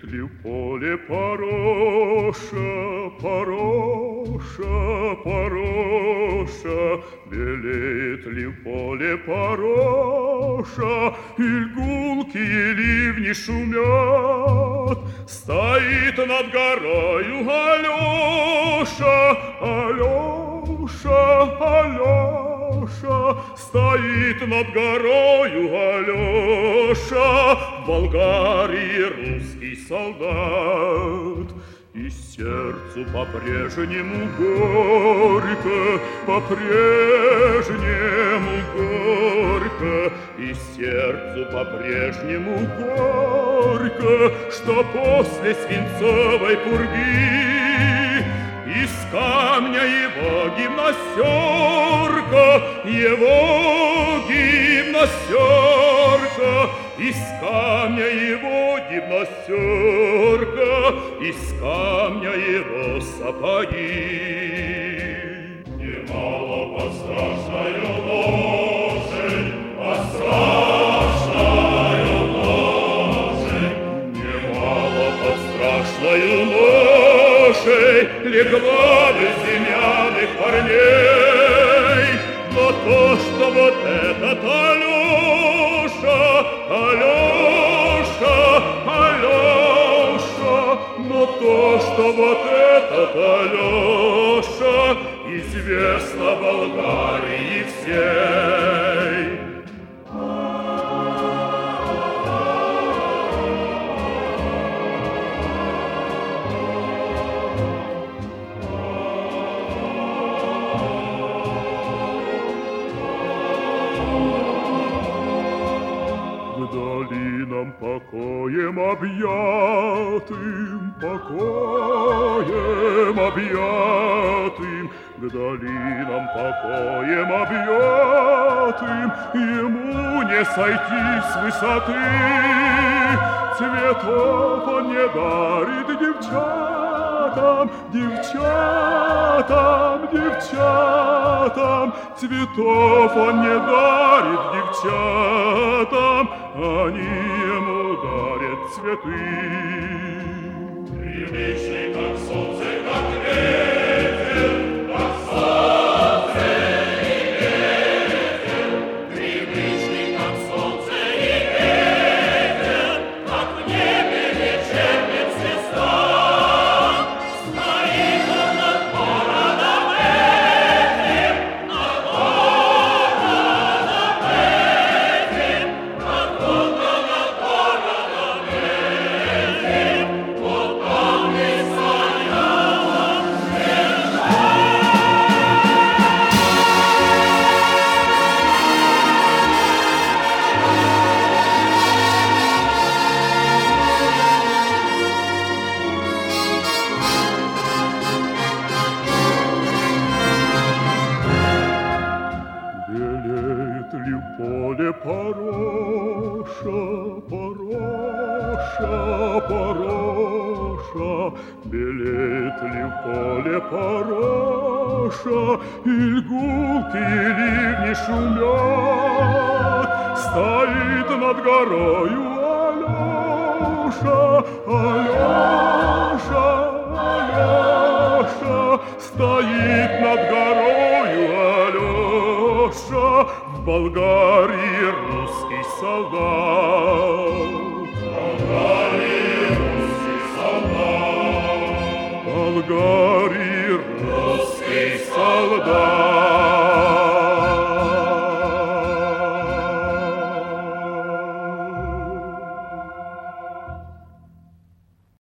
ли в поле пороша, пороша, пороша? Белеет ли в поле пороша, и гулкие ливни шумят? Стоит над горою Алеша, Алеша, Алеша. Стоит над горою Алеша, в Болгарии русский солдат. И сердцу по-прежнему горько, по-прежнему горько, и сердцу по-прежнему горько, что после свинцовой пурги из камня его гимнастерка, его гимнастерка, из камня его гимнастерка, из камня его сапоги. Немало под страшною ложей, под страшною ложей, немало под страшною ложей легла безымянных парней. Но то, что вот этот Алеша, Алеша, Алеша, но то, что вот этот Алеша известно Болгарии всей. Долинам покоем объятым, покоем объятым, к долинам покоем объятым, ему не сойти с высоты. Цветов он не дарит девчатам, девчатам, девчатам, цветов он не дарит девчатам, они ему дарят цветы. Привычный, как солнце, как ветер, как солнце и ветер, привычный, как солнце и ветер, как в небе вечерняя звезда. Стоит он над городом этим, над городом этим, над городом этим, вот он и стоял. Белеет ли в поле пороша, пороша, пороша? Белеет ли в поле пороша, и гулкие ливни шумят? Стоит над горою Алеша, Алеша, Алеша, стоит над горою Алеша, в Болгарии